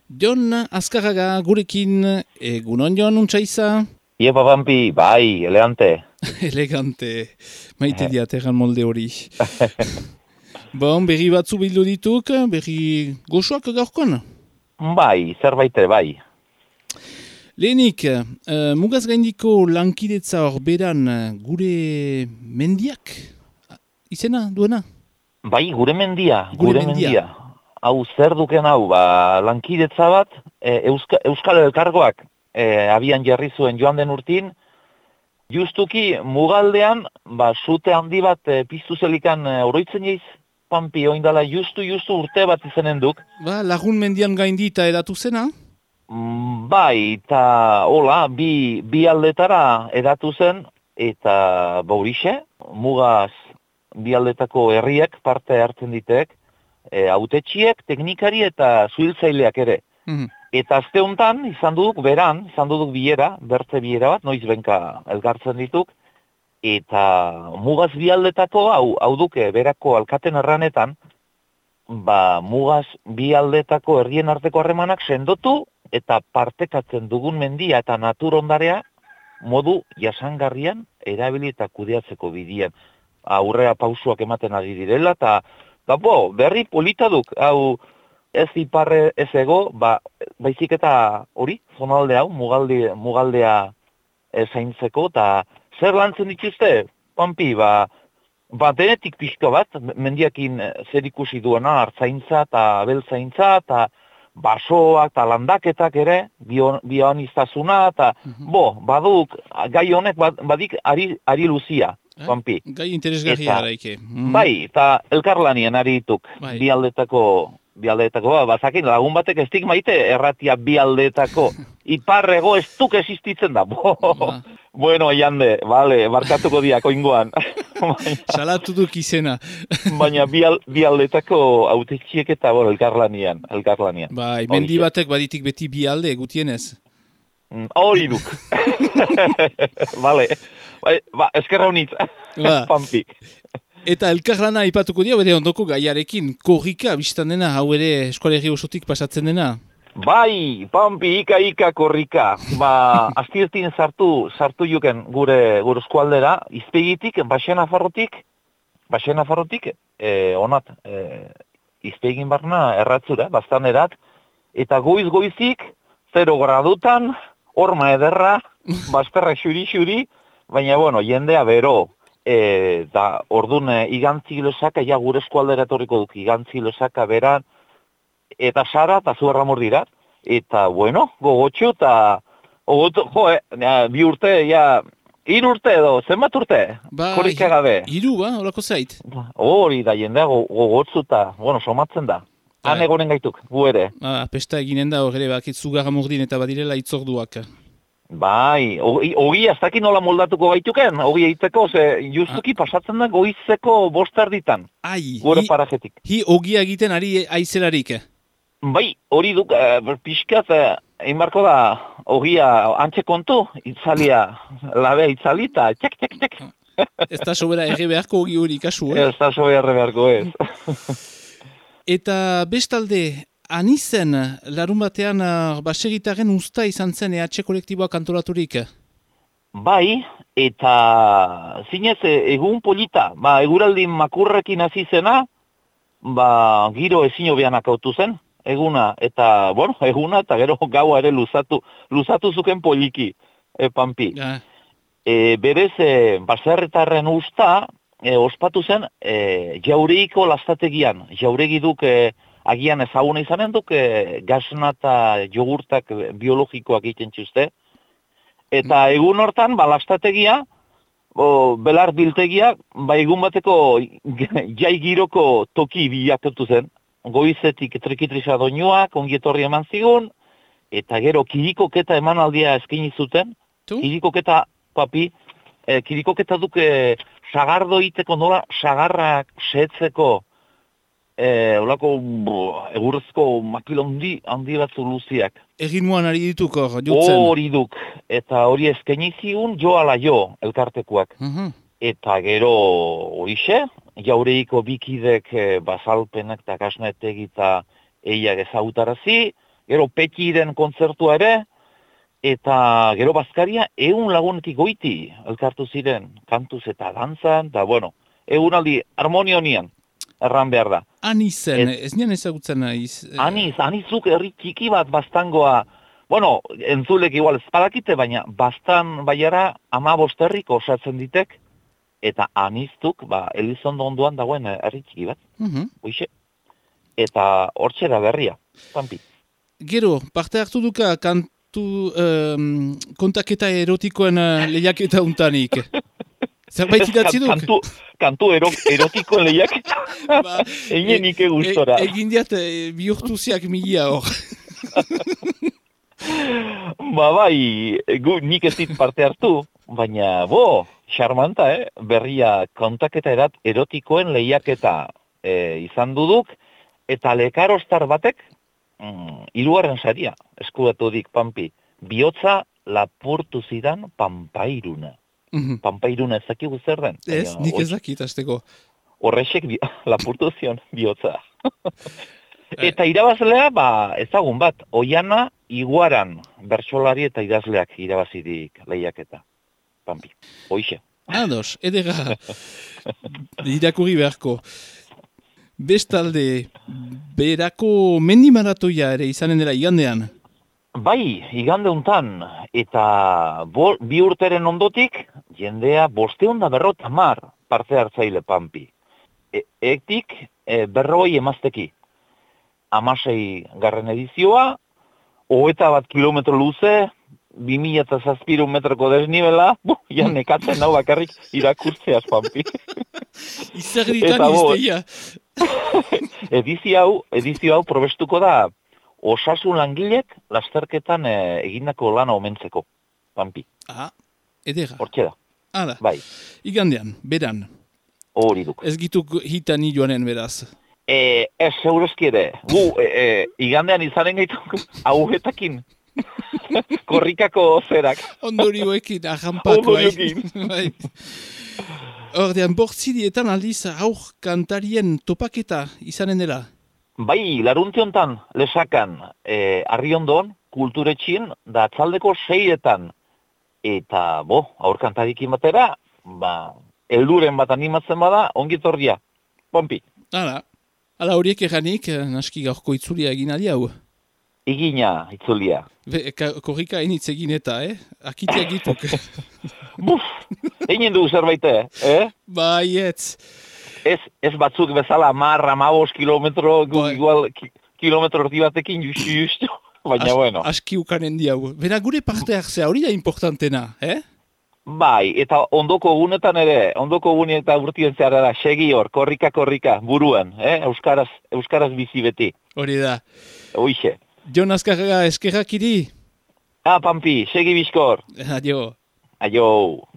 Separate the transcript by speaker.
Speaker 1: Jon Azkarraga gurekin, egunon Jon, untxaiza?
Speaker 2: Iepa Pampi, bai, elegante.
Speaker 1: Elegante, maite diateran molde hori. Bon, berri batzu bildu dituk, berri goxoak gaurkon?
Speaker 2: Bai, zerbait ere, bai.
Speaker 1: Lehenik, mugaz gaindiko lankidetza hor beran gure mendiak, izena duena?
Speaker 2: Bai, gure mendia,
Speaker 1: Gure mendia.
Speaker 2: Hau, zer duken hau, lankidetza bat, Euskal Elkargoak abian jarri zuen joan den urtin, justuki mugaldean, sute handi bat piztu zelikan oroitzen jaiz, Pampi, oindala, justu urte bat izenen duk.
Speaker 1: Lagun mendian gaindi eta edatu zena?
Speaker 2: Bai, eta hola, bi aldetara edatu zen, eta baurixe, mugaz bi aldetako herriek parte hartzen ditek, hautetxiek, teknikari eta zuhiltzaileak ere. Eta azte honetan, izan duduk bilera, bertze bilera bat, noiz benka elgartzen dituk, eta mugaz bi aldetako, hau duke, berako alkaten erranetan, mugaz bi aldetako herrien arteko harremanak sendotu, eta partekatzen dugun mendia eta natur ondarea modu jasangarrian erabili eta kudeatzeko bidian. Aurrea pausuak ematen ari direla, eta berri polita duk, hau ez iparre ez ego, baizik eta hori, zonalde hau, mugaldea zaintzeko, eta zer lantzen dituzte, Pampi, denetik pixka bat, mendiakin zer ikusi duena, hartzaintza eta abeltzaintza, eta basoak eta landaketak ere, bioniztasuna, eta baduk, gai honek badik ari luzia, Pampi.
Speaker 1: Gai interesgarria garaike.
Speaker 2: Bai, eta elkarlanien ari dituk,
Speaker 1: Bai.
Speaker 2: bi aldetako, bazakin lagun batek ez dik maite erratia bi aldetako, iparrego ez duk existitzen da. Bueno, jande, vale, barkatuko diako ingoan.
Speaker 1: Salatu duk izena.
Speaker 2: Baina bi aldetako autetxiek eta elkarlanian.
Speaker 1: Bai, mendi batek baditik beti bi alde, gutienez.
Speaker 2: Hori duk. Vale, eskerra honitz, Pampi.
Speaker 1: Eta elkarlana ipatuko dira, bere ondoko gaiarekin, korrika, biztan dena, hau ere eskualerri osotik pasatzen dena.
Speaker 2: Bai, Pampi, ika korrika. Aztietin sartu juken gure eskualdera, izpegitik, Baxena Farrotik, onat, izpegin barna erratzura, bastan erat, eta goizik, 0 gradutan, horma ederra, bazterrak xuri, baina, jendea bero, da ordun igantzi losaka, gure eskualdera etorriko duk, igantzi losaka beran, eta sara, eta zuerra mordirat, eta, gogotxo, eta, bi urte, 3 urte edo, zenbat urte? Korrika gabe.
Speaker 1: 3, horako zait.
Speaker 2: Hori da, jendea gogotzu eta, somatzen da. Han egonen gaituk, gu ere.
Speaker 1: Pesta eginen da, horre, bakitzu gara mordin eta badirela itzorduak.
Speaker 2: Bai, hogi ez dakit nola moldatuko gaituken, hogi egiteko, justuki pasatzen da goizeko 5 erditan. Gure parajetik.
Speaker 1: Hogia egiten ari aizelarik?
Speaker 2: Bai, hori duk, pixkat, egin barko da, hogia antxe kontu, labea itzali, eta txek.
Speaker 1: Ez da sobera erre beharko hogi hori kasu,
Speaker 2: Ez da sobera erre beharko, ez.
Speaker 1: Eta bestalde, anizen, larun batean, baserritaren usta izan zen EH kolektiboak antolaturik?
Speaker 2: Bai, eta zinez egun polita, eguraldi makurrekin hasi zena, giro ezin hobeanak autu zen, eguna, eta gero gaua ere luzatu zuken poliki, Pampi. Berez, baserritarren usta, ospatu zen, jauregiko lastategian, jauregi duk, agian ezaguna izanen duk, gasna eta jogurtak biologikoak egiten txuzte. Eta egun hortan, lastategia, belar biltegia, egun bateko jai giroko toki bilakatu zen. Goizetik trikitrisa doinuak, ongietorri eman zigun, eta gero kirikoketa emanaldia eskaini zuten. Kirikoketa, Papi, kirikoketa duke sagardo iteko nola sagarrak sehetzeko olako egurrezko makilo handi batzu luziak.
Speaker 1: Egin muan ari dituko, jotzen.
Speaker 2: Hori duk, eta hori eskaini zigun joala elkartekuak. Eta gero horixe, jaureiko bikidek bazalpenak eta kasnetek eta eiak ezagutarazi, gero Petiren kontzertua ere, eta gero Bazkaria 100 lagunetik goiti elkartu ziren, kantuz eta dantzan, eta bueno, egunaldi harmonionian, erran behar da.
Speaker 1: Anizen, ez nian ezagutzen naiz.
Speaker 2: Anizuk herri txiki bat bastangoa, bueno, entzulek igual ezpadakite, baina bastan baiara 15 herriko osatzen ditek, eta aniztuk, Elizondo onduan dagoen herri txiki bat, hoixe. Eta hortxe da berria, Pampi.
Speaker 1: Gero, parte hartu duka kontaketa erotikoen lehiaketa untanik. Zerbait idatzi duk?
Speaker 2: Kantu erotikoen lehiaketa. Egin nike gustora.
Speaker 1: Egin diat bihurtuziak milia hor.
Speaker 2: Nik ez dit parte hartu, baina, xarmanta, berria kontaketa erotikoen lehiaketa izan duduk, eta lekarostar batek, 3. saria, eskuratu dik, Pampi, bihotza lapurtu zidan Pampairuna. Pampairuna ezakigu zer den?
Speaker 1: Ez, nik ezakit, azteko.
Speaker 2: Horrexek lapurtu zion bihotza. Eta irabazlea, ezagun bat, Oiana Iguaran, bertsolari eta idazleak irabazidik lehiaketa. Pampi, hoixe.
Speaker 1: Ados, edera, irakurri beharko. Bestalde, berako mendimaratoia ere izanen dela igandean?
Speaker 2: Bai, igande untan, eta 2 urteren ondotik, jendea 550 parte hartzaile, Pampi. Ektik, 40 emazteki. 16 garren edizioa, 21 kilometro luze, 2007 metroko desnibela, nekatzen nau bakarrik irakurtzeaz, Pampi.
Speaker 1: Izerritan izteia.
Speaker 2: Edizio hau probestuko da osasun langilek lasterketan egindako lana omentzeko, Pampi.
Speaker 1: Edera.
Speaker 2: Hortxe da.
Speaker 1: Hala,
Speaker 2: bai.
Speaker 1: Igandean, beran.
Speaker 2: Hori duk.
Speaker 1: Ez gituk hitan joanen beraz.
Speaker 2: Ez, segurezki ere. Igandean izanen gaituk aurretakin. Korrikako zerak.
Speaker 1: Ondorioekin, ahampako. Bai. Ordean, bortzidietan aldiz aur kantarien topaketa izanen dela?
Speaker 2: Bai, laruntiontan lesakan Arriondon, kulturetxin, da atzaldeko 6etan. Eta, aur kantarikin batera, helduren bat animatzen bada, ongitorria. Pompi.
Speaker 1: Hala horiek eranik, naski gaurko itzulia egin ali hau?
Speaker 2: Egina itzulia.
Speaker 1: Korrika enitz egin eta, Akitia gituk.
Speaker 2: Egin dugu zerbait,
Speaker 1: Baietz.
Speaker 2: Ez batzuk bezala 10-15 kilometro, igual kilometro orti batekin justu. Baina, bueno.
Speaker 1: Aski ukanen diagu. Bena gure parte hartzea hori da importantena,
Speaker 2: Bai, eta ondoko gunetan ere, ondoko gunetan eta urtien zehara da, segi hor, korrika, buruan, euskaraz bizi beti.
Speaker 1: Hori da.
Speaker 2: Hoixe.
Speaker 1: Jon Azkarraga, eskerrak iri?
Speaker 2: Pampi, segi bizkor.
Speaker 1: Adio.
Speaker 2: Adio.